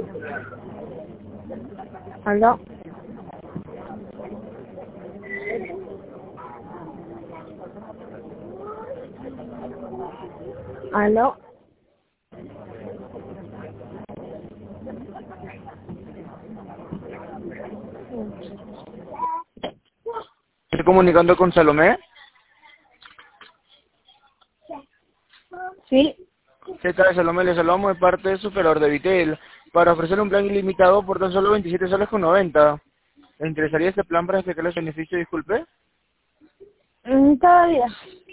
¿Aló? ¿Aló? Estoy comunicando con Salomé. Sí. ¿Qué tal, Salomé? Le saludamos de parte de Superor de Vitel para ofrecerle un plan ilimitado por tan solo 27 soles con 90. ¿Le interesaría este plan para explicarle los beneficios? Disculpe. Todavía.